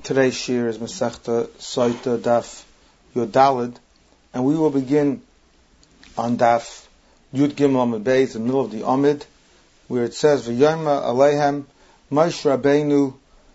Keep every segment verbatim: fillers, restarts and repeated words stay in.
Today's shir is Masechta Soita Daf Yud Daled, and we will begin on Daf Yud Gimel Amud Beis, in the middle of the Amud, where it says, V'yoma Aleihem, Moshe Rabbeinu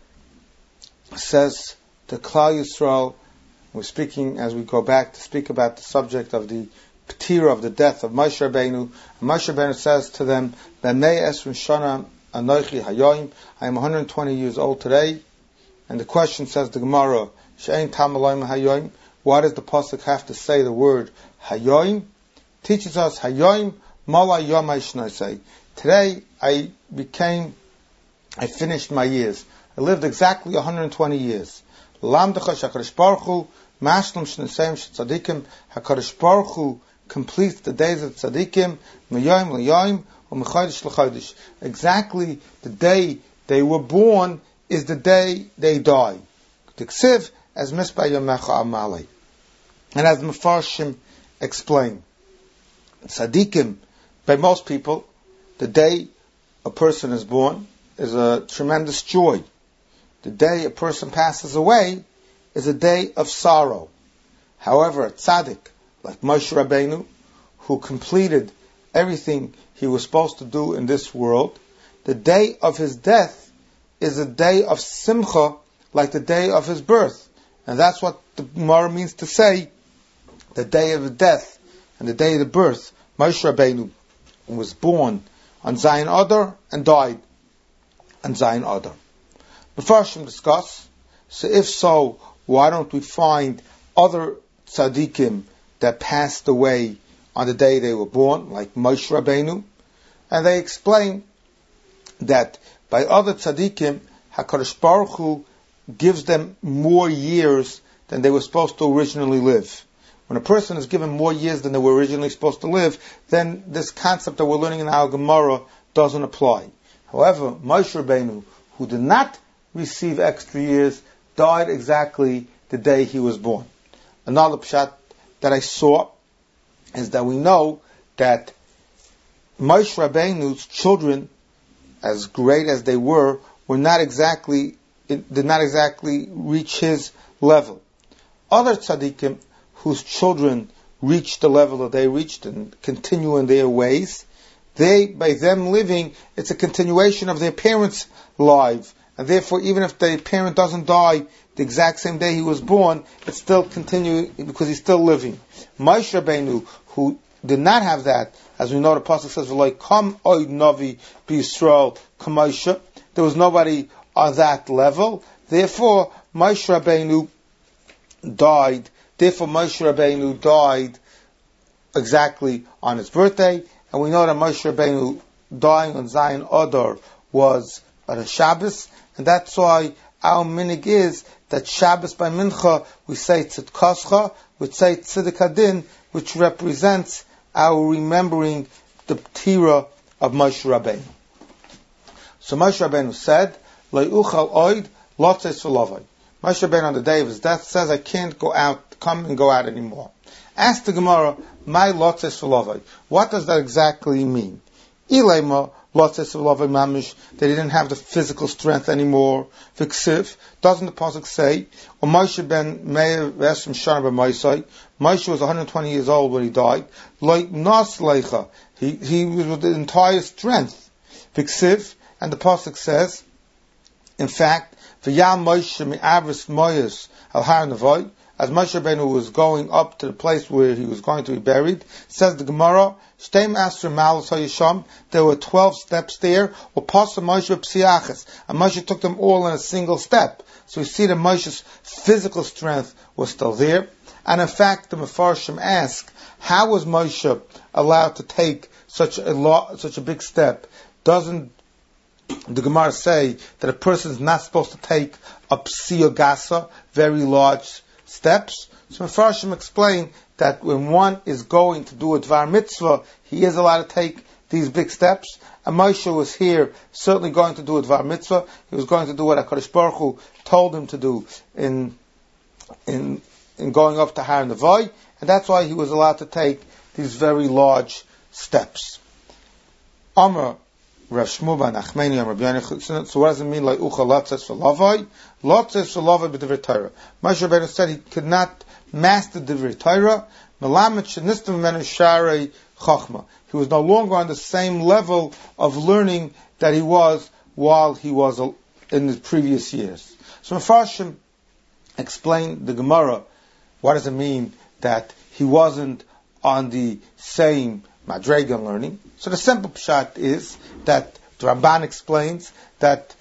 says to Klal Yisrael. We're speaking, as we go back, to speak about the subject of the P'tira, of the death of Moshe Rabbeinu. And Moshe Rabbeinu says to them, B'mei esrim shana anochi hayoim, I am one hundred twenty years old today. And the question, says the Gemara, She'ein tam aloim hayoim, why does the pasuk have to say the word hayoim? Teaches us hayoim mala yomai shnosei. Today I became, I finished my years. I lived exactly one hundred twenty years. Lamdacha shakadosh baruch hu mashlam shneseim shetzadikim. HaKadosh Baruch Hu completes the days of tzadikim miyoim liyoim u'mechodesh l'chodesh. Exactly the day they were born is the day they die. Tiksiv as mispa yomecha amalei. And as the Mefarshim explain, tzadikim, by most people, the day a person is born is a tremendous joy. The day a person passes away is a day of sorrow. However, a tzaddik, like Moshe Rabbeinu, who completed everything he was supposed to do in this world, the day of his death is a day of simcha, like the day of his birth. And that's what the Gemara means to say, the day of the death and the day of the birth. Moshe Rabbeinu was born on Zayin Adar and died on Zayin Adar. The Mefarshim discuss, so if so, why don't we find other tzaddikim that passed away on the day they were born, like Moshe Rabbeinu? And they explain that by other tzaddikim, HaKadosh Baruch Hu gives them more years than they were supposed to originally live. When a person is given more years than they were originally supposed to live, then this concept that we're learning in our Gemara doesn't apply. However, Moshe Rabbeinu, who did not receive extra years, died exactly the day he was born. Another pshat that I saw is that we know that Moshe Rabbeinu's children, as great as they were, were not exactly, did not exactly reach his level. Other tzaddikim, whose children reached the level that they reached and continue in their ways, they, by them living, it's a continuation of their parents' life. And therefore, even if the parent doesn't die the exact same day he was born, it's still continue because he's still living. Moshe Rabbeinu, who did not have that, as we know the pasuk says, "V'lo kam oid navi b'Yisrael k'Moshe." There was nobody on that level. Therefore, Moshe Rabbeinu died. Therefore, Moshe Rabbeinu died exactly on his birthday, and we know that Moshe Rabbeinu dying on Zayin Adar was on a Shabbos, and that's why our minig is that Shabbos by Mincha we say Tzidkascha, we say Tzidik Hadin, which represents our remembering the P'tira of Moshe Rabbeinu. So Moshe Rabbeinu said, Le'uchal oid lotzes v'lovay. Moshe Rabbeinu on the day of his death says, I can't go out, come and go out anymore. Ask the Gemara, my lotzes v'lovay. What does that exactly mean? Ilema lotzes v'lovay mamish, that he didn't have the physical strength anymore. V'ksiv, doesn't the pasuk say, or Moshe ben Meir v'esrim shana b'Mosai, Moshe was one hundred twenty years old when he died. Like nas leicha, he he was with the entire strength. V'ksiv, and the pasuk says, in fact, v'yam Moshe mi'avris moyes al har nevoi, as Moshe Rabbeinu was going up to the place where he was going to be buried, says the Gemara, Shteim Asher Malos HaYisham, there were twelve steps there, or Pasa Moshe Psiachas, and Moshe took them all in a single step. So we see that Moshe's physical strength was still there. And in fact, the Mefarshim ask, how was Moshe allowed to take such a lo- such a big step? Doesn't the Gemara say that a person is not supposed to take a psiogasa, very large steps? So Mefarshim explain that when one is going to do a dvar mitzvah, he is allowed to take these big steps. And Moshe was here certainly going to do a dvar mitzvah. He was going to do what HaKadosh Baruch Hu told him to do in in in going up to Har Nevoi, and that's why he was allowed to take these very large steps. Amar Rav Shmuel ben Achmeni and Rabbi Yochanan. So what does it mean? Like ucha lotzes v'lavai, lotzes v'lavai b'divrei Torah. Moshe Rabbeinu said he could not master divrei Torah. Melamed shenistam menu sharei chachma. He was no longer on the same level of learning that he was while he was in the previous years. So Mefarshim explained the Gemara. What does it mean that he wasn't on the same madrega learning? So the simple pshat is that the Ramban explains that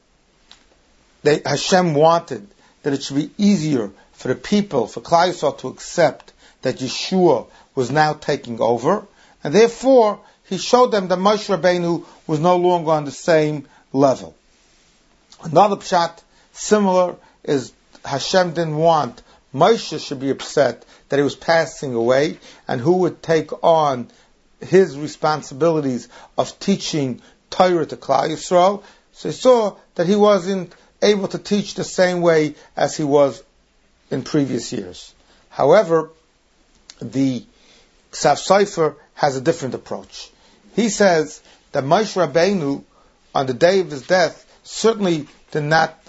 they, Hashem wanted that it should be easier for the people, for Klal Yisrael, to accept that Yeshua was now taking over, and therefore he showed them that Moshe Rabbeinu was no longer on the same level. Another pshat similar is Hashem didn't want Moshe should be upset that he was passing away, and who would take on his responsibilities of teaching Torah to Klal Yisrael. So he saw that he wasn't able to teach the same way as he was in previous years. However, the Ksav Sofer has a different approach. He says that Moshe Rabbeinu, on the day of his death, certainly did not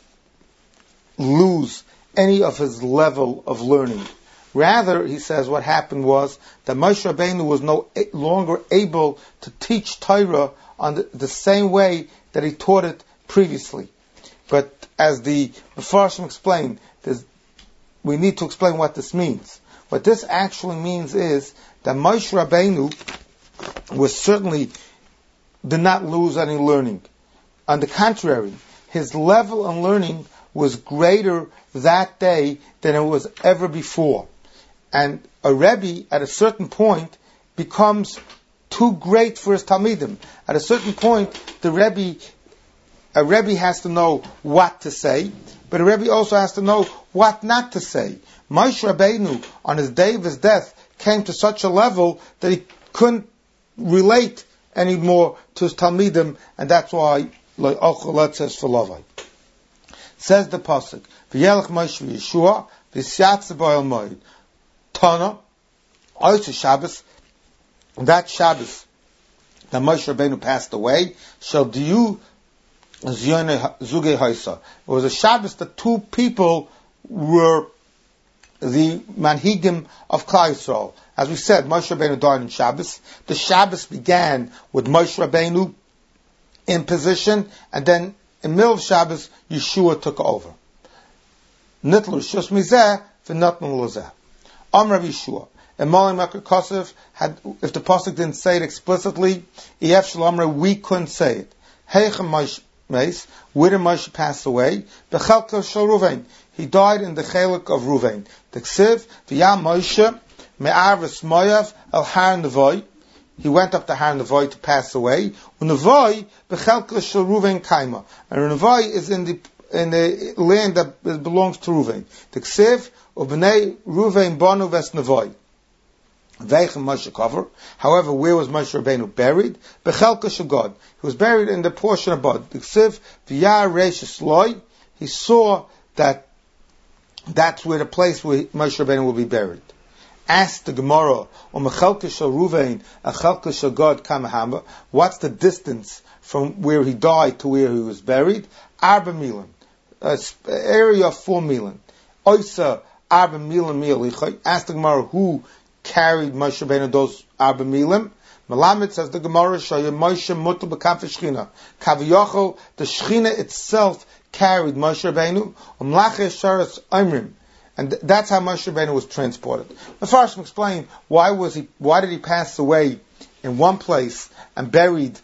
lose any of his level of learning. Rather, he says, what happened was that Moshe Rabbeinu was no longer able to teach Torah on the, the same way that he taught it previously. But as the Mefarshim explained, we need to explain what this means. What this actually means is that Moshe Rabbeinu was certainly did not lose any learning. On the contrary, his level of learning was greater that day than it was ever before. And a Rebbe, at a certain point, becomes too great for his Talmidim. At a certain point, the Rebbe, a Rebbe has to know what to say, but a Rebbe also has to know what not to say. Moshe Rabbeinu, on his day of his death, came to such a level that he couldn't relate anymore to his Talmidim, and that's why L'ochalat says for Lavai. Says the pasuk, V'yelech Moshe v'Yeshua v'Siatze b'Ohel Moed. Tana, also Shabbos, that Shabbos that Moshe Rabbeinu passed away, shall diu zugei haisa. It was a Shabbos that two people were the manhigim of Klal Yisrael. As we said, Moshe Rabbeinu died on Shabbos. The Shabbos began with Moshe Rabbeinu in position, and then in the middle of Shabbos, Yeshua took over. Nitlu shus mizeh v'natnu lozeh. Amar Yeshua. And Molim Makar Kosov had, if the pasuk didn't say it explicitly, Ef Shalomra, we couldn't say it. Heichem Moshe Meis, where did Moshe pass away? Bechelko Shel Ruvain. He died in the chelik of Ruvain. The Ksiv, V'yam Moshe me'arves Moav el Har Nevoy. He went up to Har Nevoy to pass away. Unevoy bechelko Shel Ruvain Kaima. And Nevoy is in the in the land that belongs to Ruvain. The Ksiv Ubnei Ruvain Banu Ves Nevoy. Veichem Moshe cover. However, where was Moshe Rabbeinu buried? Bechelka Shagod. He was buried in the portion of Bod. The Ksiv V'yar Reish Loy. He saw that that's where the place where Moshe Rabbeinu will be buried. Asked the Gemara, O Mechelka Shel Ruvain, Achelka Shagod Kamahamba. What's the distance from where he died to where he was buried? Arba Milan, an area of four Milan. Oisa Arba Milan Mialichay. Asked the Gemara, who carried Moshe Rabbeinu those Arba Milim? Melamed says the Gemara, Shaya Moshe Mutal B'Kaf Shechina. Kaviyachol, the Shechina itself carried Moshe Rabbeinu. Umlache Sharas Imrim. And th- that's how Moshe Rabbeinu was transported. The first explain why was he, why did he pass away in one place and buried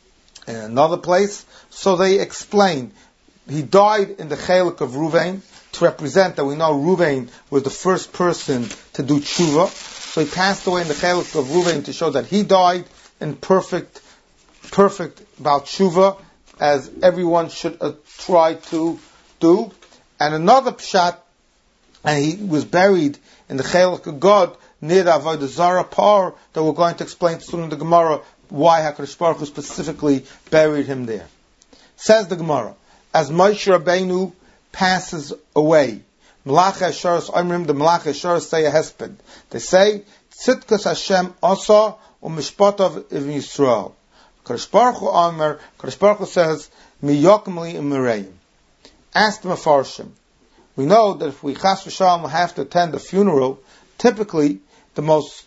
in another place? So they explain, he died in the chelik of Ruvain, to represent that we know Ruvain was the first person to do tshuva. So he passed away in the chelik of Ruvain to show that he died in perfect, perfect about tshuva, as everyone should uh, try to do. And another pshat, and he was buried in the chelik of God near the Avodah Zarah par, that we're going to explain soon in the Gemara why HaKadosh Baruch Hu specifically buried him there. Says the Gemara, as Moshe Rabbeinu passes away, Malach Hasharos Omrim, the Malach Hasharos say a hesped. They say, Tzidkas Hashem Asa u'mishpatav Ibn Yisrael. Kadosh Baruch Hu Omer, Kadosh Baruch Hu says, Mi yokem li imerayim. Ask the Mefarshim. We know that if we chas v'shalom have to attend a funeral, typically the most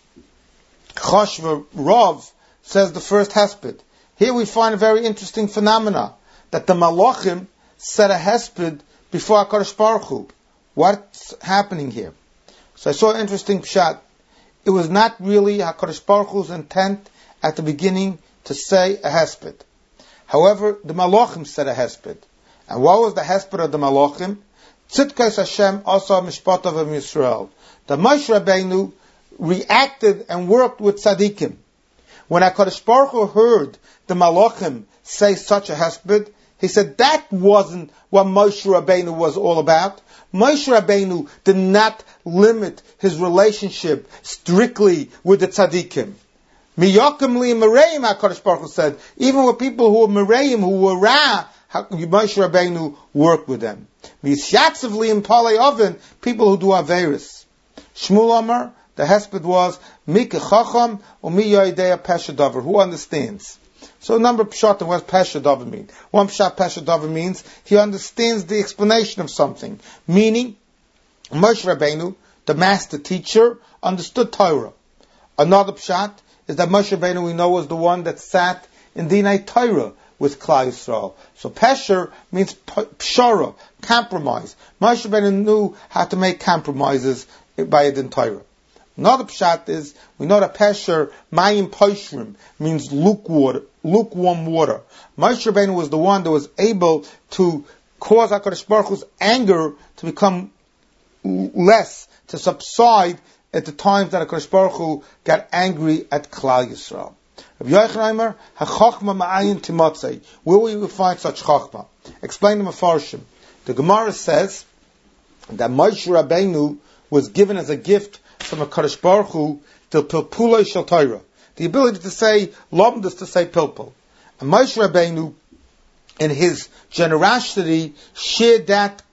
choshva Rav says the first hesped. Here we find a very interesting phenomena, that the Malachim said a hesped before HaKadosh Baruch Hu. What's happening here? So I saw an interesting pshat. It was not really HaKadosh Baruch Hu's intent at the beginning to say a hesped. However, the Malachim said a hesped. And what was the hesped of the Malachim? Tzidkos Hashem asa mishpatav of Yisrael. The Moshe Rabbeinu reacted and worked with tzaddikim. When HaKadosh Baruch Hu heard the Malachim say such a hesped, he said that wasn't what Moshe Rabbeinu was all about. Moshe Rabbeinu did not limit his relationship strictly with the tzaddikim. Miyakim li mereim, HaKadosh Baruch Hu said, even with people who were mereim, who were ra, Moshe Rabbeinu worked with them. Misyatzav li impalei oven, people who do averis. Shmuel Amar, the hesped was Mika Chacham or Mi Yoidea Pesha Dover. Who understands? So a number of pshat, what does Pesha Dover mean? One pshat Pesha Dover means he understands the explanation of something. Meaning, Moshe Rabbeinu, the master teacher, understood Torah. Another pshat is that Moshe Rabbeinu, we know, was the one that sat in Dinei Torah with Klal Yisrael. So Pesher means pshara, compromise. Moshe Rabbeinu knew how to make compromises by a din Torah. Another pshat is, we know that Pesher, Mayim Poshrim, means lukewarm, lukewarm water. Moshe Rabbeinu was the one that was able to cause HaKadosh Baruch Hu's anger to become less, to subside at the times that HaKadosh Baruch Hu got angry at Klal Yisrael. Rabbi Yochanan, HaChochma Ma'ayin Timotzei. Where will you find such Chochma? Explain the Mefarshim. The Gemara says that Moshe Rabbeinu was given as a gift from HaKadosh Baruch Hu the Pilpulei Shel Torah, the ability to say Lomdus, to say Pilpul. And Moshe Rabbeinu, in his generosity, shared that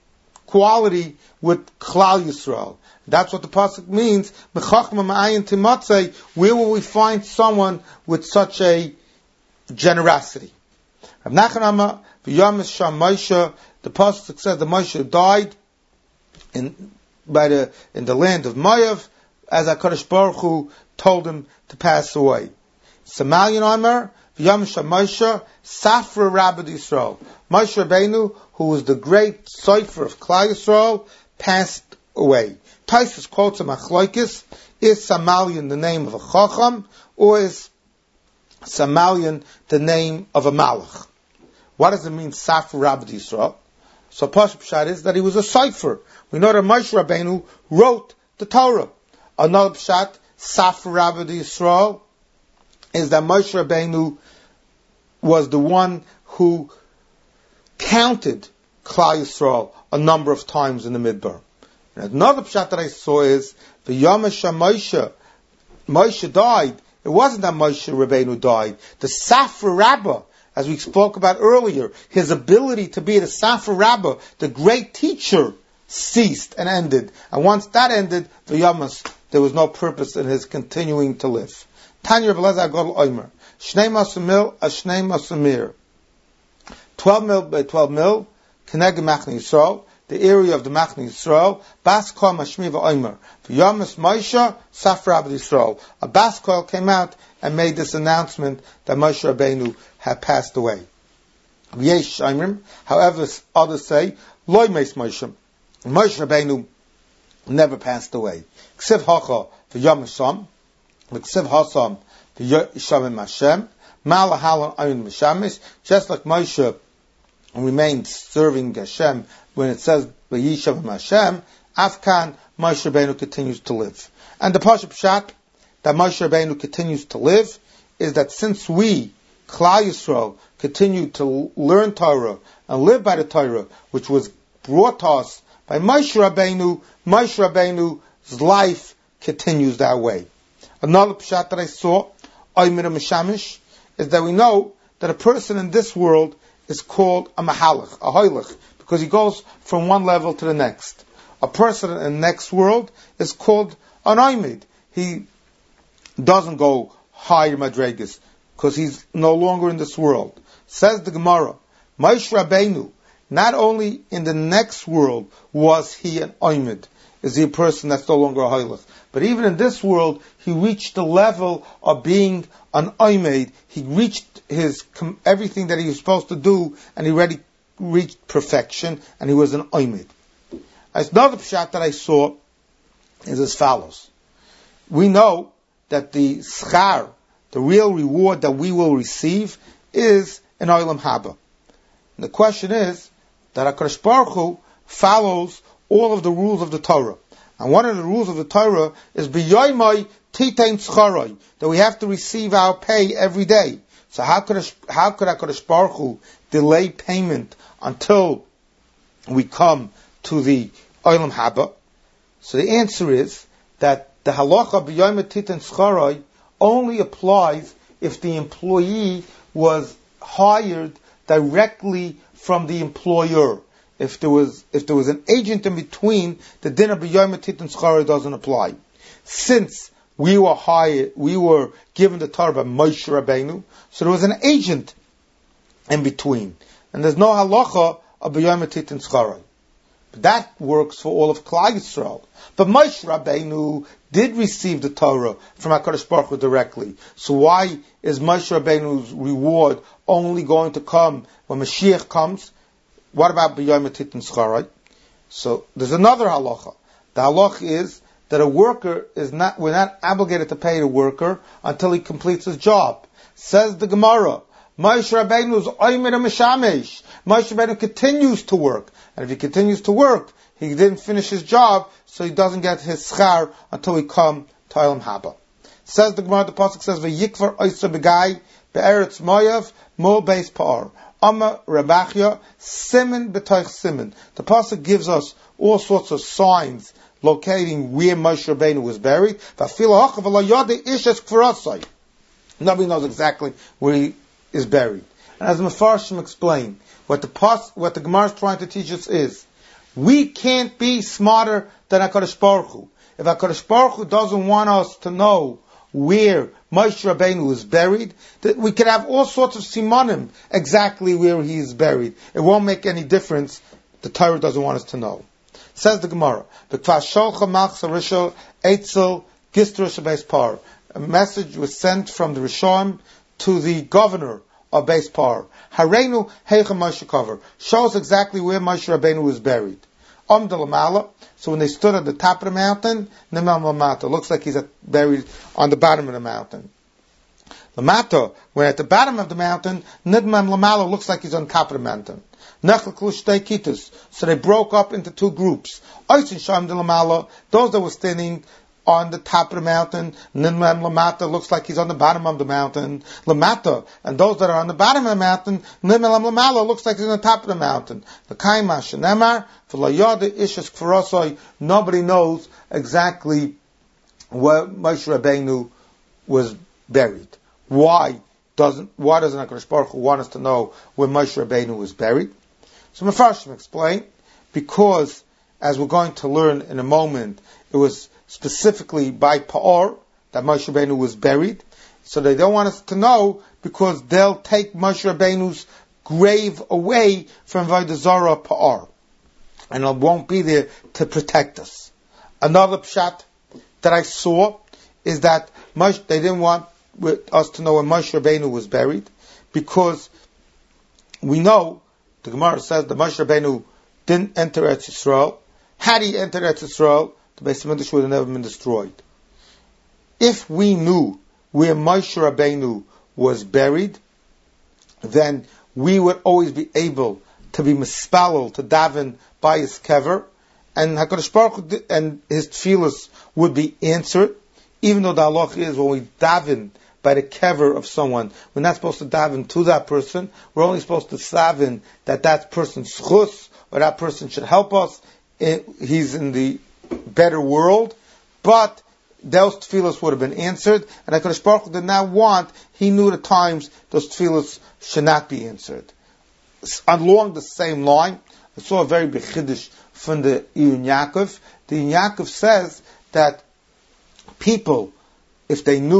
quality with Klal Yisrael. That's what the pasuk means. B'chachma ma'ayin timotzei. Where will we find someone with such a generosity? Rav Nachman Amar v'yamis sham Moshe. The pasuk says that Moshe died in by the in the land of Moav, as HaKadosh Baruch Hu told him to pass away. Samalian Amar v'yamis sham Moshe Safra Rabbi Yisrael. Moshe Rabbeinu, who was the great Sofer of Klal Yisrael, passed away. Taisus quotes a machlokes: is Samalian the name of a chacham, or is Samalian the name of a malach? What does it mean, Safra Rabbi Yisrael? So Pasuk Pshat is that he was a Sofer. We know that Moshe Rabbeinu wrote the Torah. Another Pshat, Safra Rabbi Yisrael, is that Moshe Rabbeinu was the one who counted Klal Yisrael a number of times in the Midbar. And another pshat that I saw is the Yamasha Moshe. Moshe died. It wasn't that Moshe Rabbeinu died. The Safra Rabbah, as we spoke about earlier, his ability to be the Safra Rabbah, the great teacher, ceased and ended. And once that ended, the Yamas, there was no purpose in his continuing to live. Tanya Rav Elazar Gadol Omer, Shnei Masamil, Ashnei Masamir. Twelve mil by twelve mil, Keneged Machne Yisrael, the area of the Machne Yisrael, Bas Kol Mashmi v'Omer, v'Yamis Moshe, Safra Rabbi Yisrael. A Bas Kol came out and made this announcement that Moshe Rabbeinu had passed away. V'yesh Shomrim, however, others say, Loi Meis Moshe. Moshe Rabbeinu never passed away. Ksiv Hacha v'Yamis Sam, v'Ksiv Hasam v'Yishamim Hashem, Malahalan Ayin Mishamis, just like Moshe remained serving Hashem when it says V'Yishavim Hashem, Afkan Moshe Rabbeinu continues to live. And the Pashup Pshat that Moshe Rabbeinu continues to live is that since we, Klal Yisrael, continue to learn Torah and live by the Torah, which was brought to us by Moshe Rabbeinu, Moshe Rabbeinu's life continues that way. Another Pshat that I saw, Oymir Mishamish, is that we know that a person in this world is called a mahalach, a hoylach, because he goes from one level to the next. A person in the next world is called an oymid. He doesn't go higher madregas. because he's no longer in this world. Says the Gemara, Moshe Rabbeinu, not only in the next world was he an Oimid, is he a person that's no longer a Hoylech, but even in this world, he reached the level of being an Oimid. He reached his everything that he was supposed to do, and he already reached perfection, and he was an Oimid. Another pshat that I saw is as follows. We know that the schar, the real reward that we will receive, is in Olam Haba. And the question is that HaKadosh Baruch Hu follows all of the rules of the Torah. And one of the rules of the Torah is B'yoymai Titein Tzcharai, that we have to receive our pay every day. So how could how could HaKadosh Baruch Hu delay payment until we come to the Olam Haba? So the answer is that the halacha B'yoymai Titein Tzcharai only applies if the employee was hired directly from the employer. If there was if there was an agent in between, the din of b'yom titan schara doesn't apply. Since we were hired, we were given the Torah by Moshe Rabbeinu, so there was an agent in between, and there's no halacha of b'yom titan schara. But that works for all of Klal Yisrael. But Moshe Rabbeinu did receive the Torah from HaKadosh Baruch Hu directly. So why is Moshe Rabbeinu's reward only going to come when Mashiach comes? What about B'yom Titan Scharai? So there's another halacha. The halacha is that a worker is not, we're not obligated to pay the worker until he completes his job. Says the Gemara, Moshe Rabbeinu is Oymer Mishamesh. Moshe Rabbeinu continues to work. And if he continues to work, he didn't finish his job, so he doesn't get his schar until we come to Olam Haba. Says the Gemara, the pasuk says, V'yikvar oisa b'gai be'eretz moyav mo beis par. Amma Rabachya, Simen b'toich Simen. The pasuk gives us all sorts of signs locating where Moshe Rabbeinu was buried. Nobody knows exactly where he is buried. And as the Mefarshim explained, what the pas, what the Gemara is trying to teach us is, we can't be smarter than HaKadosh Baruch Hu. If HaKadosh Baruch Hu doesn't want us to know where Moshe Rabbeinu is buried, that we could have all sorts of simanim exactly where he is buried. It won't make any difference. The Torah doesn't want us to know. Says the Gemara, a message was sent from the Rishon to the governor of Beis Par. Hareinu heicha Moshe Kaver, shows exactly where Moshe Rabbeinu was buried. Om de Lamala. So when they stood at the top of the mountain, Nimam Lamata, looks like he's at, buried on the bottom of the mountain. Lamata, when at the bottom of the mountain, Nimam Lamala looks like he's on top of the mountain. Nechel Shtei Kitus. So they broke up into two groups. Oisin Sham de Lamala, those that were standing on the top of the mountain, Nimam Lamata looks like he's on the bottom of the mountain. Lamata, and those that are on the bottom of the mountain, Nimam Lamala looks like he's on the top of the mountain. The Kaima Shenemar, V'layada Ishas Kfarosoi, nobody knows exactly where Moshe Rabbeinu was buried. Why doesn't why doesn't HaKadosh Baruch Hu want us to know where Moshe Rabbeinu was buried? So Mefarshim explain, because as we're going to learn in a moment, it was specifically by Pa'or that Moshe Rabbeinu was buried. So they don't want us to know because they'll take Moshe Rabbeinu's grave away from Avodah Zarah Pa'or, and it won't be there to protect us. Another pshat that I saw is that Moshe, they didn't want us to know where Moshe Rabbeinu was buried, because we know, the Gemara says that Moshe Rabbeinu didn't enter Eretz Yisrael. Had he entered Eretz Yisrael, the Beis Hamikdash would have never been destroyed. If we knew where Moshe Rabbeinu was buried, then we would always be able to be mispalel, to daven by his kever, and HaKadosh Baruch Hu and his tefillos would be answered, even though the halach is when we daven by the kever of someone, we're not supposed to daven to that person, we're only supposed to daven that that person's chus, or that person should help us, he's in the better world, but those tefillos would have been answered, and HaKadosh Baruch Hu did not want, he knew the times those tefillos should not be answered. Along the same line, I saw a very big chiddush from the Iyun Yaakov. The Iyun Yaakov says that people, if they knew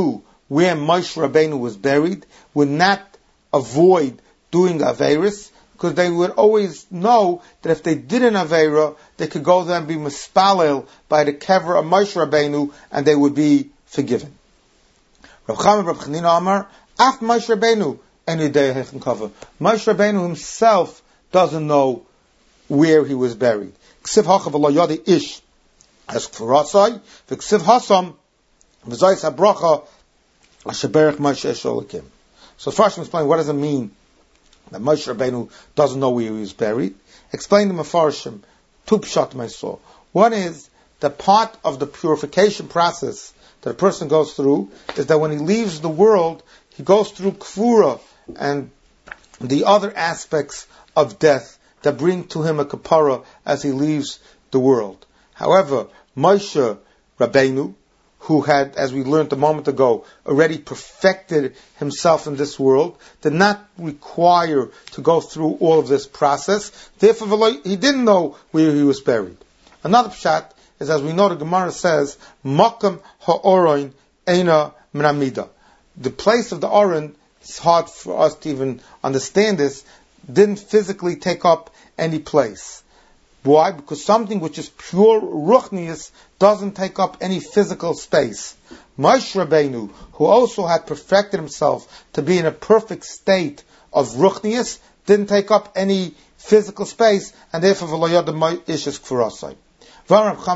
where Moshe Rabbeinu was buried would not avoid doing Averis, because they would always know that if they did an Aveira, they could go there and be mispalel by the kever of Moshe Rabbeinu, and they would be forgiven. Rav Chama Rav Chanina Amar, Af Moshe Rabbeinu, any day Hechen Kava. Moshe Rabbeinu himself doesn't know where he was buried. Ksiv Hachav Lo Yodi Ish, as Kfurasai, V'Ksiv Hasam, V'Zayis HaBracha, Asheberech Moshe Sholakim. So first, explain what does it mean that Moshe Rabbeinu doesn't know where he was buried. Explain the Mefarshim, two pshat myso. One is the part of the purification process that a person goes through is that when he leaves the world, he goes through kfura and the other aspects of death that bring to him a kapara as he leaves the world. However, Moshe Rabbeinu, who had, as we learned a moment ago, already perfected himself in this world, did not require to go through all of this process. Therefore, he didn't know where he was buried. Another pshat is, as we know, the Gemara says, Makam ha'oroin eina minamida. The place of the orin, it's hard for us to even understand this, didn't physically take up any place. Why? Because something which is pure ruchnius doesn't take up any physical space. Moshe Rabbeinu, who also had perfected himself to be in a perfect state of ruchnius, didn't take up any physical space, and therefore v'lo yada ishes kfurasai. Why was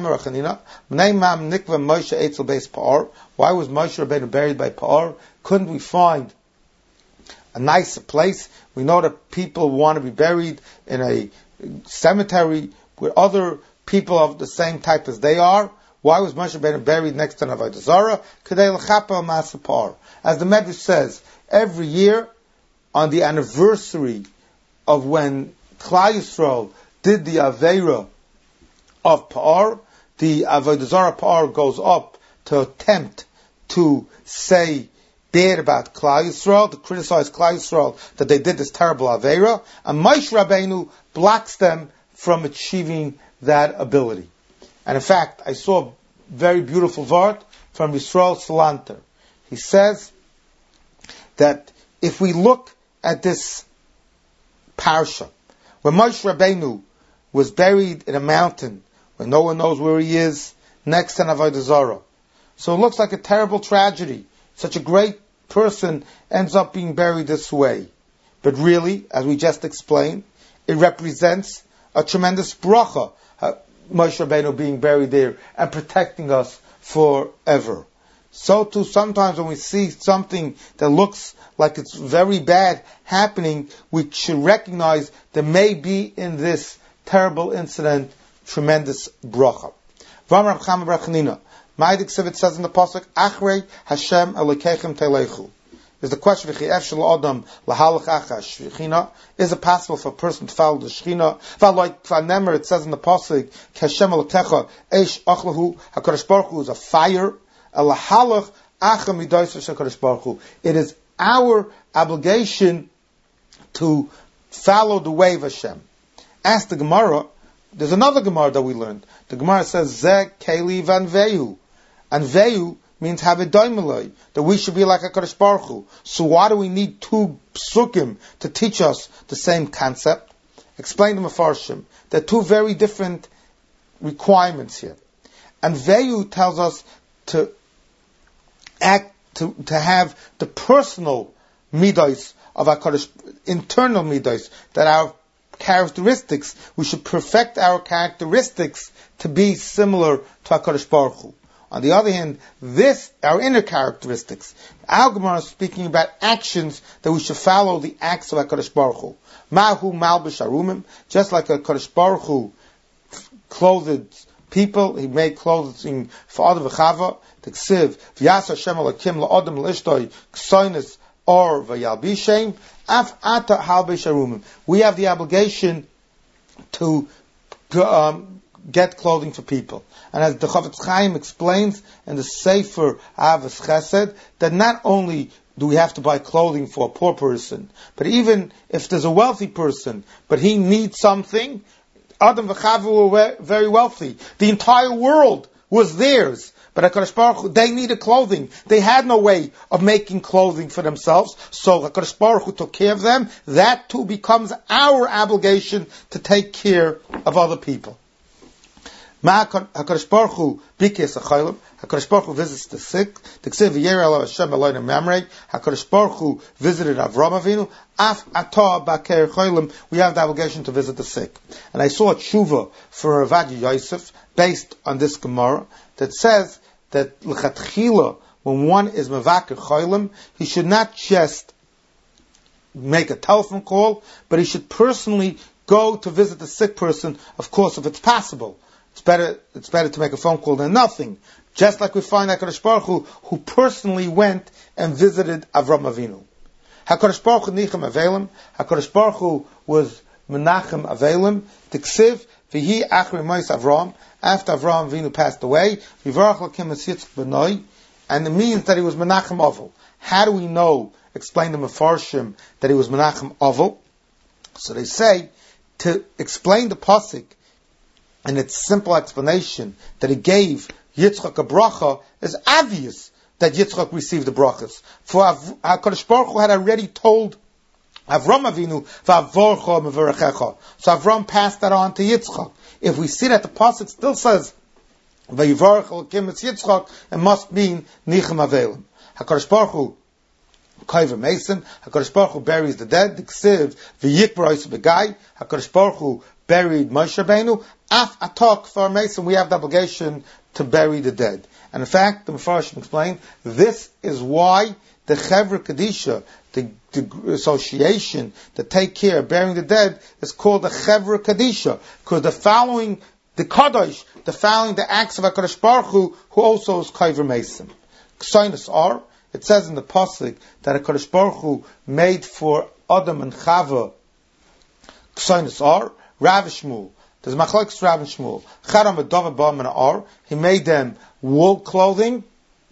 Moshe Rabbeinu buried by Pa'ar? Couldn't we find a nicer place? We know that people want to be buried in a cemetery with other people of the same type as they are. Why was Moshe Rabbeinu buried next to Avodah Zarah? Kedei l'chapa ma'aseh Pa'ar. As the Medrash says, every year on the anniversary of when Klal Yisrael did the Aveira of Pa'ar, the Avodah Zarah Pa'ar goes up to attempt to say bad about Klal Yisrael, to criticize Klal Yisrael that they did this terrible Aveira, and Moshe Rabbeinu blocks them from achieving that ability. And in fact, I saw a very beautiful vart from Yisrael Salanter. He says that if we look at this parsha, when Moshe Rabbeinu was buried in a mountain where no one knows where he is, next to Avodah Zarah, so it looks like a terrible tragedy. Such a great person ends up being buried this way. But really, as we just explained, it represents a tremendous bracha, uh, Moshe Rabbeinu being buried there and protecting us forever. So too, sometimes when we see something that looks like it's very bad happening, we should recognize there may be in this terrible incident tremendous bracha. V'amar Rav Chama Bar Chanina, Ma'adik Sivit says in the pasuk, Achrei Hashem Elokeichem Telechu. Is the question, is it possible for a person to follow the Shechina? It says in the pasuk, HaKadosh Baruch Hu is a fire. It is our obligation to follow the way of Hashem. Ask the Gemara. There's another Gemara that we learned. The Gemara says, Ze Keli Van Veyu. And Veyu means have a doimeloi, that we should be like a HaKadosh Baruch Hu. So why do we need two psukim to teach us the same concept? Explain the Mefarshim. There are two very different requirements here. And Veyu tells us to act, to, to have the personal midos of HaKadosh, internal midos, that our characteristics, we should perfect our characteristics to be similar to HaKadosh Baruch Hu. On the other hand, this, our inner characteristics, our Gemara is speaking about actions that we should follow the acts of HaKadosh Baruch Hu. Mahu malbish arumim, just like HaKadosh Baruch Hu clothed people, he made clothing for Adam v'Chava, the Ksiv, v'yas Hashem alakim la'odem l'ishtoi, k'soinis or v'yalbishem, af ata halbish arumim. We have the obligation to um, get clothing for people. And as the Chavetz Chaim explains in the Sefer Avos Chesed, that not only do we have to buy clothing for a poor person, but even if there's a wealthy person, but he needs something, Adam v'Chava were very wealthy. The entire world was theirs. But HaKadosh Baruch Hu, they needed clothing. They had no way of making clothing for themselves. So HaKadosh Baruch Hu took care of them. That too becomes our obligation to take care of other people. HaKadosh Baruch Hu bikes achaylim. HaKadosh Baruch Hu visits the sick. T'ksiv v'yer elav Hashem Eloheinu memrei. HaKadosh Baruch Hu visited Avram Avinu. Af atah b'ker chaylim. We have the obligation to visit the sick. And I saw a tshuva for Ravad Yosef based on this Gemara that says that l'chatchila, when one is mevaker chaylim, he should not just make a telephone call, but he should personally go to visit the sick person, of course, if it's possible. It's better, it's better to make a phone call than nothing. Just like we find HaKadosh Baruch Hu, who personally went and visited Avram Avinu. HaKadosh Baruch Hu nichem avelim. HaKadosh Baruch Hu was menachem avelim. T'ksiv v'hi achri mois Avram. After Avram Avinu passed away, v'varach lakim es Yitzchak b'noi, and it means that he was menachem avel. How do we know? Explain the Mefarshim that he was menachem avel. So they say to explain the pasuk and its simple explanation that he gave Yitzchak a bracha is obvious that Yitzchak received the brachas. For HaKadosh Baruch Hu had already told Avram Avinu, V'avorcha mevorachecha. So Avram passed that on to Yitzchak. If we see that the pasuk still says V'yivarach Elokim es Yitzchak, it must mean Nichem Avelim. HaKadosh Baruch Hu Kaiva Mason. HaKadosh Baruch Hu buries the dead. D'ksiv v'yikbar ois b'gai. HaKadosh Baruch Hu buried Moshe Rabbeinu. Af atok for Mason, we have the obligation to bury the dead. And in fact, the Mefarshim explained, this is why the Chevra Kadisha, the, the association that take care of burying the dead, is called the Chevra Kadisha, because the following the Kadosh, the following the acts of HaKadosh Baruch Hu, who also is Kaiver Mason. K'soinus Ar, it says in the pasuk that HaKadosh Baruch Hu made for Adam and Chava K'soinus Ar, Rav Shmuel. There's machlokes Rav and Shmuel. Charam v'David ba'am and Ar. He made them wool clothing.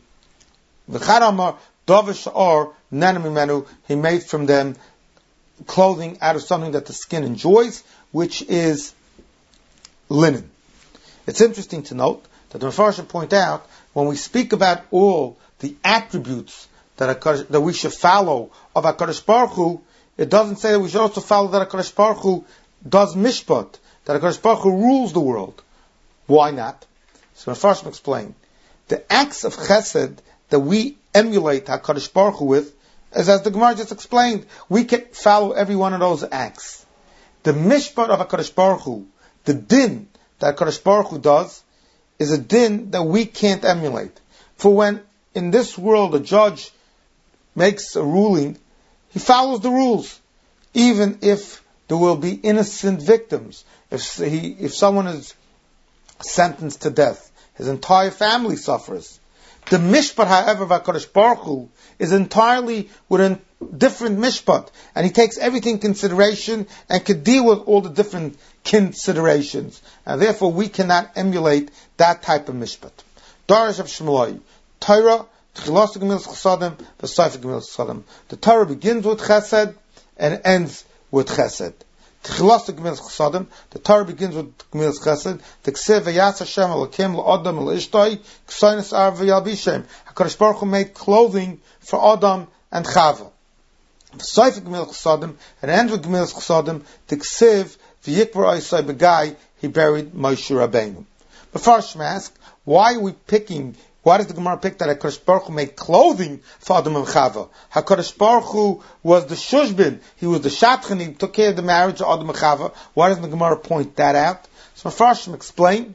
V'charam David sha'ar nanem mimenu. He made from them clothing out of something that the skin enjoys, which is linen. It's interesting to note that the Mefarshim point out when we speak about all the attributes that HaKadosh, that we should follow of HaKadosh Baruch Hu, it doesn't say that we should also follow that HaKadosh Baruch Hu does mishpat, that HaKadosh Baruch Hu rules the world. Why not? So Mefarshim explain. The acts of chesed that we emulate HaKadosh Baruch Hu with, is as the Gemara just explained, we can follow every one of those acts. The mishpat of HaKadosh Baruch Hu, the din that HaKadosh Baruch Hu does, is a din that we can't emulate. For when in this world a judge makes a ruling, he follows the rules, even if there will be innocent victims. If he, if someone is sentenced to death, his entire family suffers. The mishpat, however, of HaKadosh Baruch Hu is entirely with a different mishpat, and he takes everything in consideration and can deal with all the different considerations, and therefore we cannot emulate that type of mishpat. Darash of Shmuel, Torah, Tchilas Gemilas Chesadim, V'Seif Gemilas Chesadim. The Torah begins with Chesed and ends with Chesed. Tchilas Gemilas Chesadim. The Torah begins with Gemilas Chesed. T'ksiv v'yas Hashem Elokim l'Adam l'Ishtoi k'soinus ar v'yalbishem. HaKadosh Baruch Hu made clothing for Adam and Chava. V'Seif Gemilas Chesadim and ends with Gemilas Chesadim. T'ksiv v'yikbar oisai b'gai. He buried Moshe Rabbeinu. But first, we ask, why are we picking? Why does the Gemara pick that HaKadosh Baruch Hu made clothing for Adam and Chava? HaKadosh Baruch Hu was the Shushbin. He was the Shatchan. He took care of the marriage of Adam and Chava. Why doesn't the Gemara point that out? So Mefarshim explain,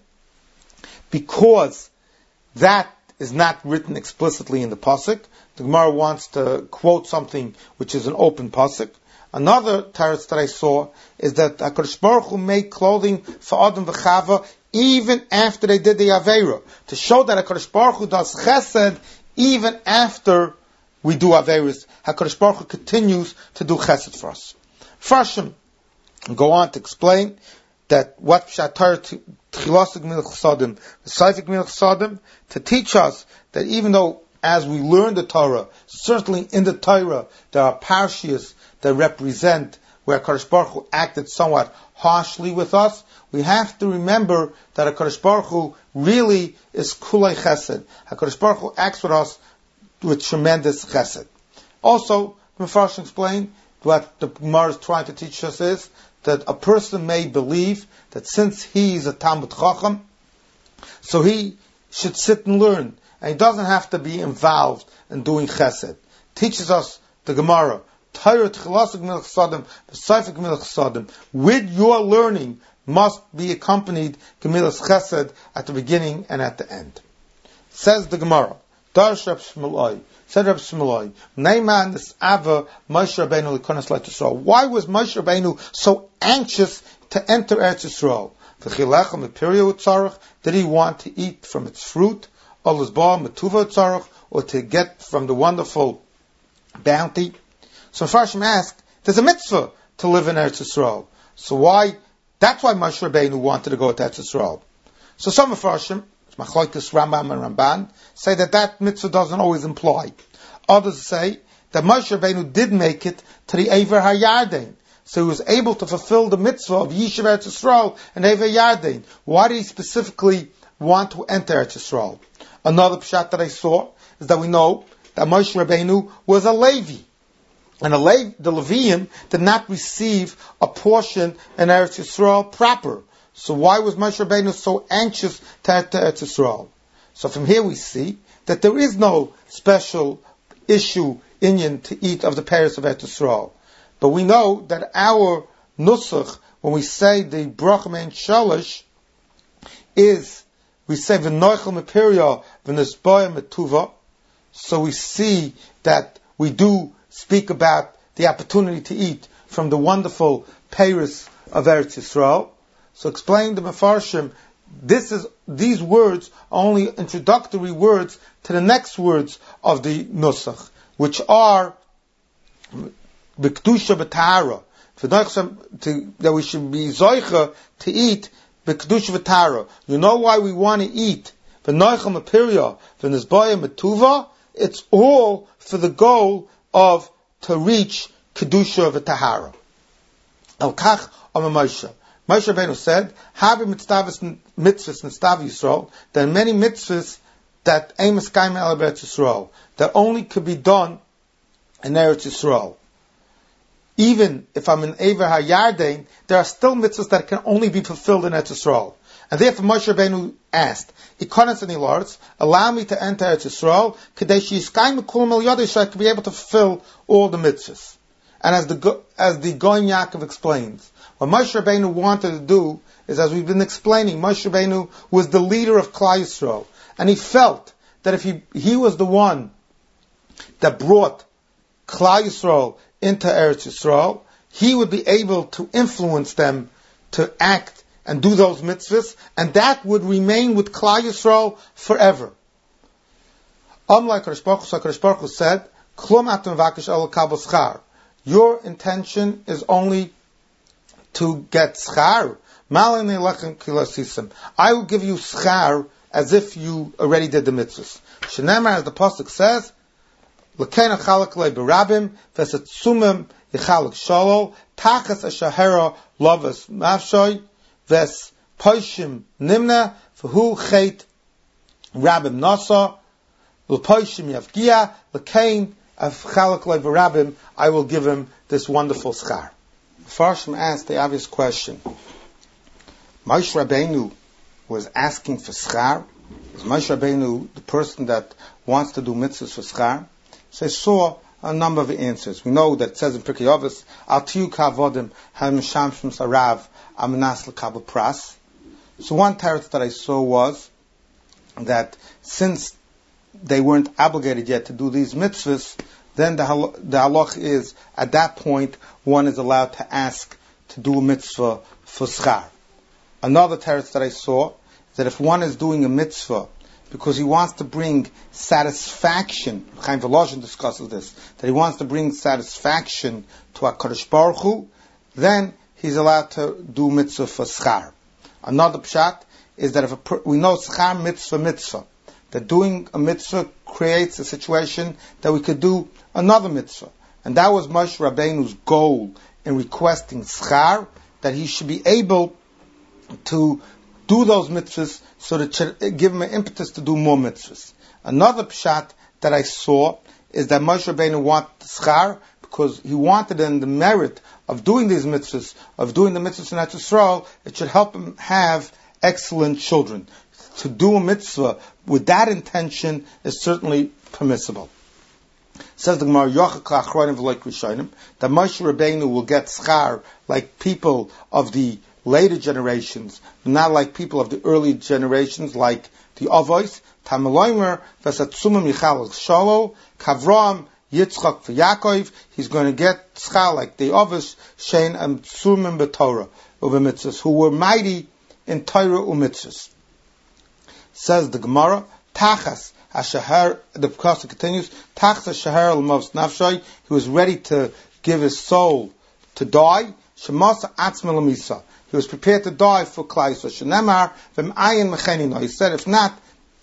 because that is not written explicitly in the pasuk. The Gemara wants to quote something which is an open pasuk. Another teretz that I saw is that HaKadosh Baruch Hu made clothing for Adam and Chava even after they did the Aveira, to show that HaKadosh Baruch Hu does chesed even after we do Aveiras. HaKadosh Baruch Hu continues to do chesed for us. Farshim go on to explain that what Pshat Torah Tchilas Gemilas Chesadim, V'Seif Gemilas Chesadim, to teach us that even though as we learn the Torah, certainly in the Torah there are parshias that represent where HaKadosh Baruch Hu acted somewhat harshly with us, we have to remember that HaKadosh Baruch Hu really is Kulei Chesed. HaKadosh Baruch Hu acts with us with tremendous Chesed. Also, the Mefarshim explain what the Gemara is trying to teach us is that a person may believe that since he is a Talmud Chacham, so he should sit and learn, and he doesn't have to be involved in doing Chesed. Teaches us the Gemara, with your learning must be accompanied Gemilas Chesed at the beginning and at the end. Says the Gemara, Darsh Reb Shmuel, said Reb Shmuel, Neiman this Ava Moshe Rabbeinu l'konos Yisrael. Why was Moshe Rabbeinu so anxious to enter Eretz Yisrael? Did he want to eat from its fruit, or to get from the wonderful bounty? So Farshim asked, there's a mitzvah to live in Eretz Yisrael. So why? That's why Moshe Rabbeinu wanted to go to Eretz Yisrael. So some Farshim, Machlokes Rambam and Ramban, say that that mitzvah doesn't always imply. Others say that Moshe Rabbeinu did make it to the Eiver HaYarden. So he was able to fulfill the mitzvah of Yishuv Eretz Yisrael and Eiver Yarden. Why did he specifically want to enter Eretz Yisrael? Another pshat that I saw is that we know that Moshe Rabbeinu was a Levi. And the, Le- the Leviim did not receive a portion in Eretz Yisrael proper. So why was Moshe Rabbeinu so anxious to enter Eretz Yisrael? So from here we see that there is no special issue, inyan, to eat of the Paris of Eretz Yisrael. But we know that our nusach, when we say the bracha mein shalish, is, we say v'noichel mepiria v'nesboya metuva. So we see that we do speak about the opportunity to eat from the wonderful Paris of Eretz Yisrael. So explain the Mefarshim, this is, these words are only introductory words to the next words of the nusach, which are B'kedusha b'tahara, that we should be zoicha to eat b'kedusha b'tahara. You know why we want to eat v'noichel mepiria v'nizbaya metuva? It's all for the goal of to reach kedusha v'tahara. Al kach Amar Moshe. Moshe Rabbeinu said, "Habi mitzvahs mitzvahs nistav Yisrael." There are many mitzvahs that amos kaim el Eretz Yisrael that only could be done in Eretz Yisrael. Even if I'm in Eiver HaYarden, there are still mitzvahs that can only be fulfilled in Eretz Yisrael. And therefore Moshe Rabbeinu asked, "Ikonas and Lords, allow me to enter Eretz Yisrael, kadesh yiskayim kol mil yodei, so I could be able to fulfill all the mitzvahs." And as the as the Goin Yaakov explains, what Moshe Rabbeinu wanted to do is, as we've been explaining, Moshe Rabbeinu was the leader of Klal Yisrael, and he felt that if he he was the one that brought Klal Yisrael into Eretz Yisrael, he would be able to influence them to act and do those mitzvahs, and that would remain with Klal Yisrael forever. Unlike Kadosh Baruch Hu, Kadosh Baruch Hu said, "Klum atem vakish el kabel schar." Your intention is only to get schar. Malin lechem kilasisim. I will give you schar as if you already did the mitzvahs. Shenemar, as the pasuk says, "L'kein achalak le berabim v'esatzumim yichalak shalol tachas ashahera lovas mafshoy ves poishim nimna v'hu chet rabim nasa l'poishim yavgia l'kein achalak le berabim." I will give him this wonderful schar. Farshim asked the obvious question. Moshe Rabbeinu was asking for schar. Is Moshe Rabbeinu the person that wants to do mitzvahs for schar? So I saw a number of answers. We know that it says in Pirkei Avos, "Al tiyu kavodim hamshamshim sarav amenas l'kabel pras." So one teretz that I saw was that since they weren't obligated yet to do these mitzvahs, then the, hal- the halach is, at that point, one is allowed to ask to do a mitzvah for schar. Another teretz that I saw is that if one is doing a mitzvah because he wants to bring satisfaction, Chaim Volozhin discusses this, that he wants to bring satisfaction to HaKadosh Baruch Hu, then he's allowed to do mitzvah for schar. Another pshat is that if a per- we know schar mitzvah mitzvah, that doing a mitzvah creates a situation that we could do another mitzvah. And that was Moshe Rabbeinu's goal in requesting schar, that he should be able to do those mitzvahs so that it should give him an impetus to do more mitzvahs. Another pshat that I saw is that Moshe Rabbeinu wanted schar because he wanted in the merit of doing these mitzvahs, of doing the mitzvahs in Eretz Yisrael, it should help him have excellent children. To do a mitzvah with that intention is certainly permissible. Says the Gemara, that Moshe Rabbeinu will get schar like people of the later generations, not like people of the early generations, like the Avos. Tamaloimer v'satzumim yichal shalo kavram Yitzchak for Yaakov. He's going to get schar like the Avos shein and tsumim b'Torah u'b'mitzvos, who were mighty in Torah u'mitzvos. Says the Gemara, Tachas Hashahar. The pasuk continues, Tachas Hashahar l'mos nafshay. He was ready to give his soul to die. Shemasa atzma l'misa. He was prepared to die for Klal Yisrael. Shenemar v'mayin mechenino. He said, if not,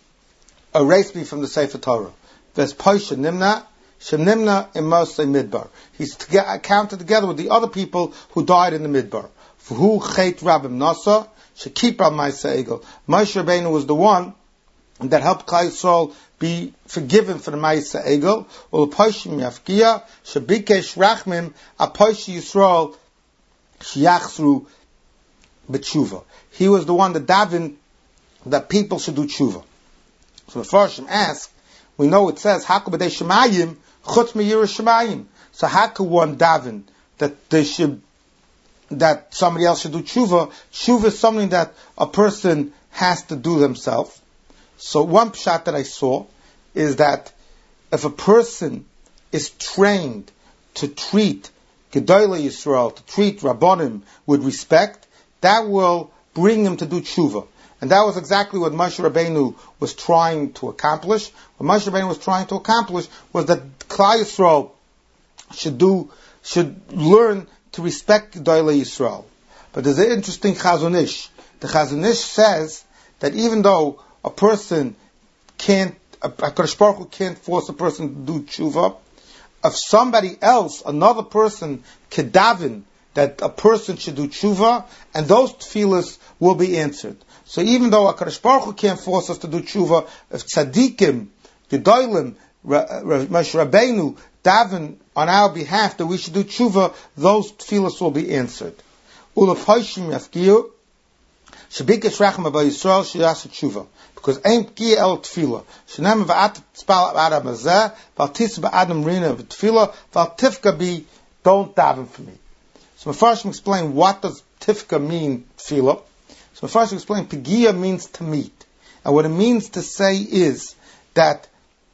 erase me from the Sefer Torah. Ves poisha nimna shenimna imosei midbar. He's to get, counted together with the other people who died in the midbar. V'hu chet rabim nasa shekipra ma'aseh egel. Moshe Rabbeinu was the one that helped Klal Yisrael be forgiven for the ma'aseh egel. U'lepoishim yafkia shebikesh rachmim apoishi Yisrael sheyachzru b'tshuva. He was the one that davened that people should do tshuva. So the Farshim ask, we know it says, Haku b'dei shemayim, chutz me'yira shemayim. So how could one daven that they should, that somebody else should do tshuva? Tshuva is something that a person has to do themselves. So one pshat that I saw is that if a person is trained to treat Gedolei Yisrael, to treat Rabbonim with respect, that will bring him to do tshuva. And that was exactly what Moshe Rabbeinu was trying to accomplish. What Moshe Rabbeinu was trying to accomplish was that Klal Yisrael should do, should learn to respect Gedolei Yisrael. But there's an interesting Chazon Ish. The Chazon Ish says that even though a person can't, a HaKadosh Baruch Hu can't force a person to do tshuva, if somebody else, another person, could daven that a person should do tshuva, and those tefillas will be answered. So even though HaKadosh Baruch Hu can't force us to do tshuva, if tzaddikim, gedolim, Moshe Rabbeinu daven on our behalf that we should do tshuva, those tefillas will be answered. Ulepoishim yafkiyu shebikesh rachma b'Yisrael sheyasa tshuva, because ein pkiya el tefillah shenem v'at tzpal adam hazeh v'altis ba'adam rina v'tefillah v'altifka bi, don't daven for me. So Mefarshim explain, what does tifka mean, tefillah? So Mefarshim explain, pigia means to meet. And what it means to say is that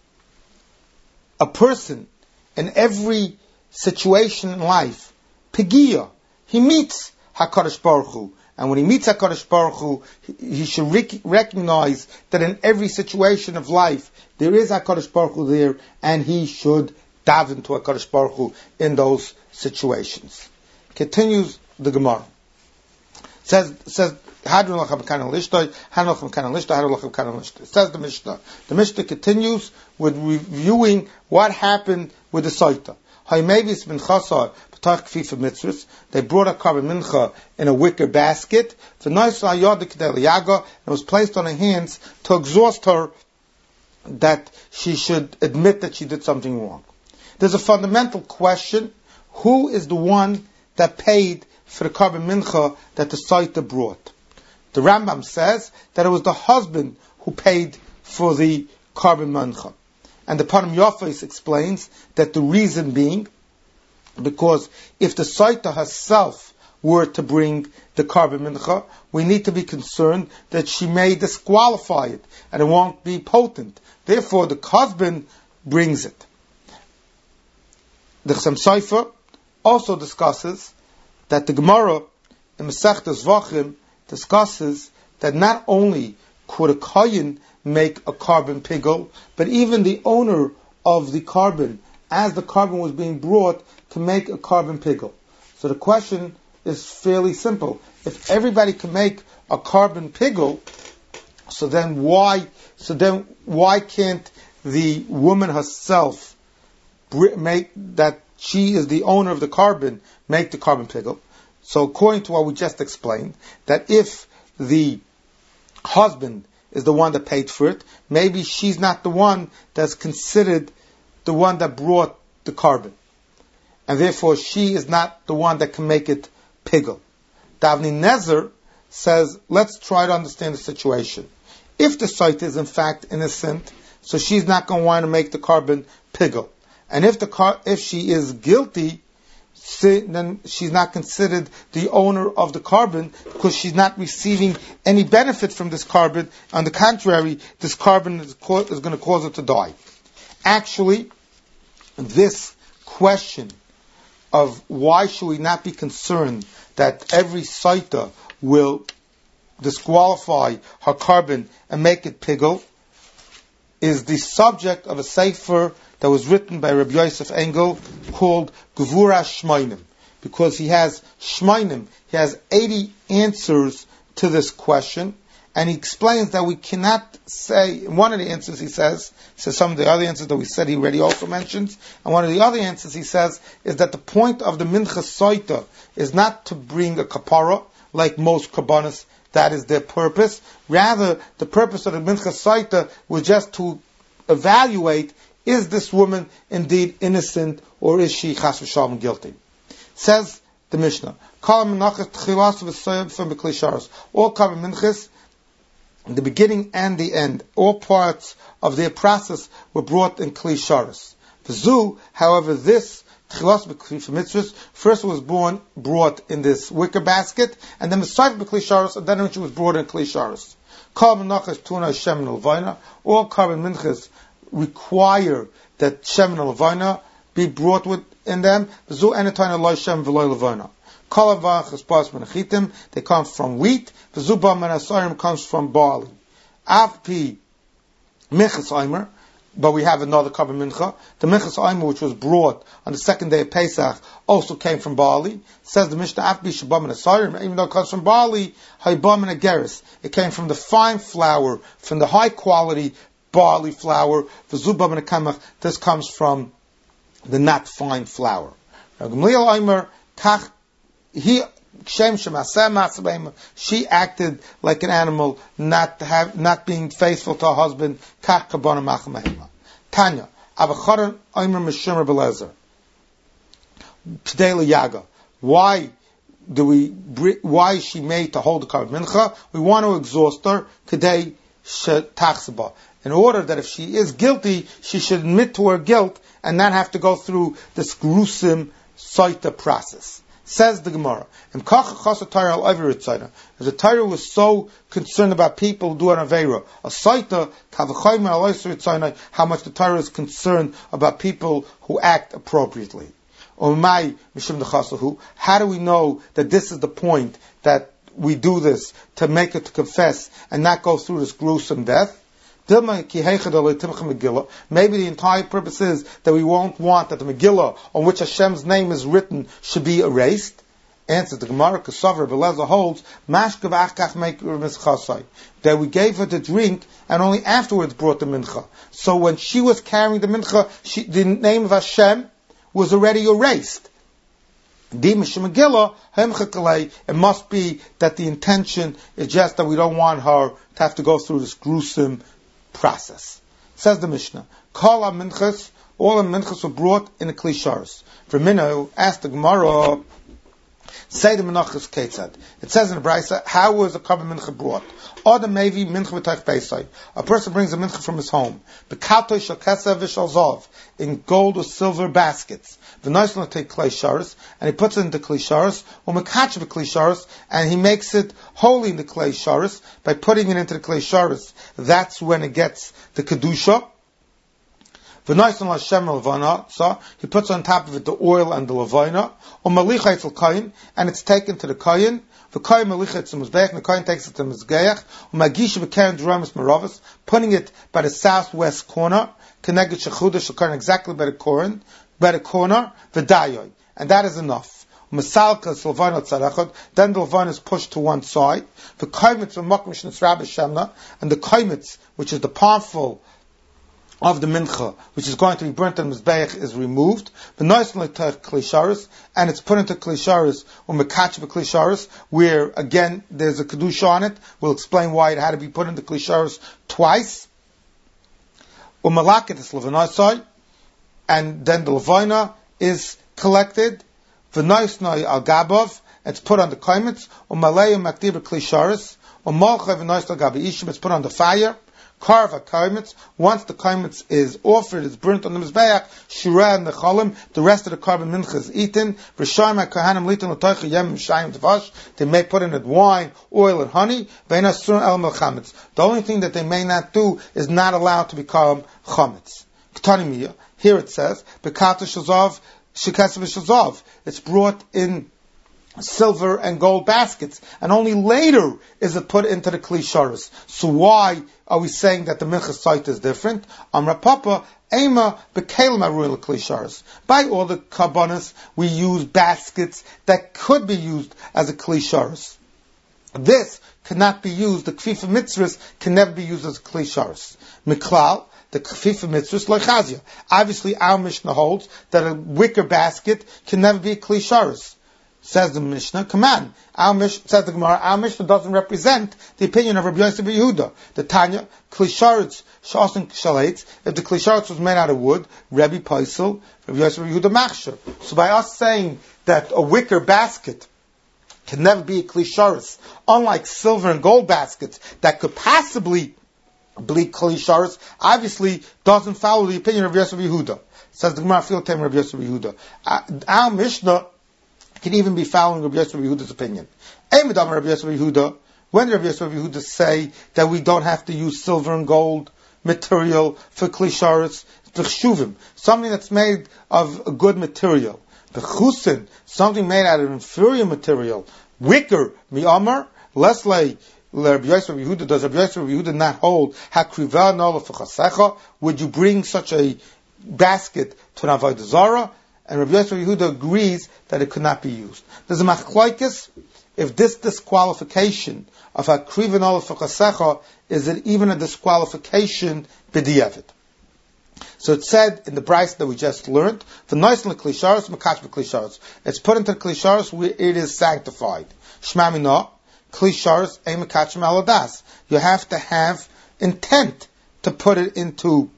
a person in every situation in life, pigia, he meets HaKadosh Baruch Hu. And when he meets HaKadosh Baruch Hu, he, he should rec- recognize that in every situation of life, there is HaKadosh Baruch Hu there, and he should daven to HaKadosh Baruch Hu in those situations. Continues the Gemara. Says, says, Hadron lachem kanan lishtoi, hadron lachem kanan lishtoi, hadron lachem kanan lishtoi. Says the Mishnah. The Mishnah continues with reviewing what happened with the Saita. Haymevis bin Chasar, b'tach kfifa mitzvahs. They brought a carbon mincha in a wicker basket. The nice ayod kedeliyaga, and was placed on her hands to exhaust her that she should admit that she did something wrong. There's a fundamental question: who is the one that paid for the carbon mincha that the Saita brought? The Rambam says that it was the husband who paid for the carbon mincha. And the Panim Yafis explains that the reason being, because if the Saita herself were to bring the carbon mincha, we need to be concerned that she may disqualify it, and it won't be potent. Therefore, the husband brings it. The Chassam Sofer also discusses that the Gemara in Masechtas Zvachim discusses that not only could a kohen make a carbon pigel, but even the owner of the carbon, as the carbon was being brought, to make a carbon pigel. So the question is fairly simple. If everybody can make a carbon pigel, so then why? So then why can't the woman herself make that she is the owner of the carbon, make the carbon pigel. So according to what we just explained, that if the husband is the one that paid for it, maybe she's not the one that's considered the one that brought the carbon. And therefore she is not the one that can make it pigel. Davni Nezer says, let's try to understand the situation. If the site is in fact innocent, so she's not going to want to make the carbon pigel. And if the car, if she is guilty, then she's not considered the owner of the carbon because she's not receiving any benefit from this carbon. On the contrary, this carbon is, co- is going to cause her to die. Actually, this question of why should we not be concerned that every saita will disqualify her carbon and make it pigel is the subject of a sefer that was written by Rabbi Yosef Engel called Gevura Shmainim, because he has Shmainim, he has eighty answers to this question, and he explains that we cannot say, in one of the answers he says, he says some of the other answers that we said he already also mentions, and one of the other answers he says is that the point of the Mincha Soita is not to bring a kapara, like most kabbanas, that is their purpose. Rather, the purpose of the Mincha Soita was just to evaluate, is this woman indeed innocent, or is she chas v'shalom guilty? Says the Mishnah, all carbon minchas, the beginning and the end, all parts of their process were brought in kli sharos. The zu, however, this first was born brought in this wicker basket, and then the side of kli sharos, and then when she was brought in kli sharos. All carbon minchas require that shem and levana be brought within them. They come from wheat. Comes from barley. But we have another carbon mincha. The minchas aimer, which was brought on the second day of Pesach, also came from barley. Says the Mishnah, even though it comes from barley, it came from the fine flour, from the high quality barley flour. This comes from the not fine flour. She acted like an animal, not have, not being faithful to her husband. Tanya, why do we? Why is she made to hold the carbon mincha? We want to exhaust her. Today, in order that if she is guilty, she should admit to her guilt and not have to go through this gruesome saita process. Says the Gemara, if the Torah was so concerned about people who do an Aveira, a saita, how much the Torah is concerned about people who act appropriately. How do we know that this is the point, that we do this to make it to confess and not go through this gruesome death? Maybe the entire purpose is that we won't want that the Megillah on which Hashem's name is written should be erased. Answer the Gemara, Kasavar Belezer holds, that we gave her to drink and only afterwards brought the mincha. So when she was carrying the mincha, she, the name of Hashem was already erased. It must be that the intention is just that we don't want her to have to go through this gruesome process. Says the Mishnah, Kol minchas, all the minchas were brought in the kli sharos. For Minno, asked the Gemara, say the menachas ketzad. It says in the Brisa, how was a carbon mincha brought? Adam mevi mincha b'tach beisai. A person brings a mincha from his home. B'kato shel kesef v'shel zov, in gold or silver baskets. V'noislan take kli sharos, and he puts it into kli sharos. U'mekach b'kli sharos, and he makes it holy in the kli sharos by putting it into the kli sharos. That's when it gets the kedusha. V'noislan l'Hashem levana, so he puts on top of it the oil and the levana. U'malicha etzel kayin, and it's taken to the kayin. The kayin malicha etzel mizbeach, and the kayin takes it to mizgeach. U'magisha b'keren d'ramis meravis, putting it by the southwest corner. Keneged shechuda shekarin, exactly by the corner, by the corner. V'dayoy, and that is enough. Masalka levana tzarachot, then the levana is pushed to one side. The kaimitz v'makom sh'nisra b'shemna, and the kaimitz, which is the powerful of the mincha, which is going to be burnt on the mizbeach, is removed. And it's put into klisharis or mekachav klisharis, where again there's a kedusha on it. We'll explain why it had to be put into klisharis twice. Umalaket is levanasai, and then the levana is collected. V'noisnai al gabav, it's put on the kaimitz. Umaleyu makdib klisharis. Umalchav v'noisnai gabi ishim, it's put on the fire. Carve kaimitz. Once the kaimitz is offered, it's burnt on the mizbeach. Shira and the cholim. The rest of the carbon mincha is eaten. V'shayim ha'kahanim litin l'toicha yem shayim tavash. They may put in it wine, oil, and honey. Ve'ena surun el melchametz. The only thing that they may not do is not allowed to become chametz. K'tanimiyah. Here it says, Bekata shazav, shikasav shazav. It's brought in silver and gold baskets, and only later is it put into the klisharis. So why are we saying that the mincha site is different? Amra Papa, Ema bekelim arul klisharis. By all the karbanos, we use baskets that could be used as a klisharis. This cannot be used. The kfifa mitzvahs can never be used as a klisharis. Miklal, the kfifa mitzvahs loichazia. Obviously, our Mishnah holds that a wicker basket can never be a klisharis. Says the Mishnah, come on. Our Mishnah, says the Gemara, our Mishnah doesn't represent the opinion of Rabbi Yosef Yehuda. The Tanya, klisharitz, shasen shalates, if the klisharitz was made out of wood, Rabbi Paisel, Rabbi Yosef Yehuda machshir. So by us saying that a wicker basket can never be a klisharitz, unlike silver and gold baskets that could possibly be klisharitz, obviously doesn't follow the opinion of Rabbi Yosef Yehuda. Says the Gemara, feel time Rabbi Yosef Yehuda. Our Mishnah can even be following Rabbi Yosef Yehuda's opinion. When Rabbi Yosef Yehuda say that we don't have to use silver and gold material for klisharis, the something that's made of a good material. The chusin, something made out of inferior material. Wicker, mi'amar, less like Rabbi Yosef Yehuda, does Rabbi Yosef Yehuda not hold hakriva nola f'chasecha? Would you bring such a basket to an avodah zarah? And Rabbi Yosef Yehuda agrees that it could not be used. There's a machlokes if this disqualification of hakriva nola f'chasecha, is it even a disqualification b'diavad? So it said in the brayso that we just learned, the noisen l'klisharis, mekach b'klisharis. It's put into klisharis where it is sanctified. Shma mina, klisharis ein mekachim aladas. You have to have intent to put it into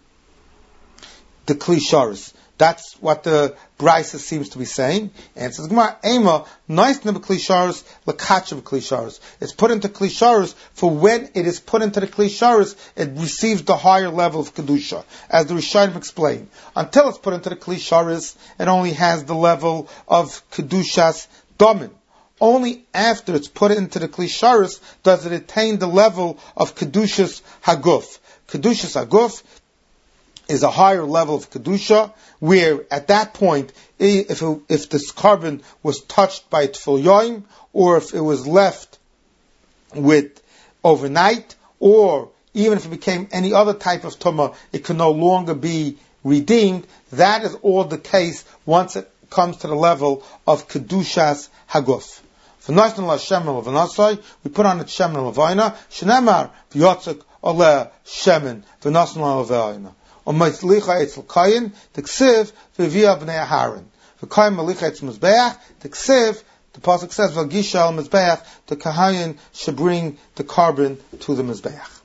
the klisharis. That's what the brayso seems to be saying. And it says, Gemara, Ema, noisen b'klisharis, l'kach b'klisharis. It's put into klisharis for when it is put into the klisharis, it receives the higher level of kedusha. As the Rishonim explain, until it's put into the klisharis, it only has the level of kedushas domin. Only after it's put into the klisharis does it attain the level of kedushas haguf. Kedushas haguf is a higher level of kedusha, where at that point, if it, if this carbon was touched by tfil yoim, or if it was left with overnight, or even if it became any other type of tumah, it can no longer be redeemed. That is all the case once it comes to the level of kedushas haguf. We put on it shemen levayna. Shenemar v'yotzek oleh shemen v'nasan levayna. On Ma'itlicha Eitzel Kayin, the Ksiv, Vivia Bnei Aharon. The Kayin Malicha Eitzel Mizbeach, the Ksiv, the Pasuk says, Vagisha al Mizbeach, the Kahayin should bring the carbon to the Mizbeach.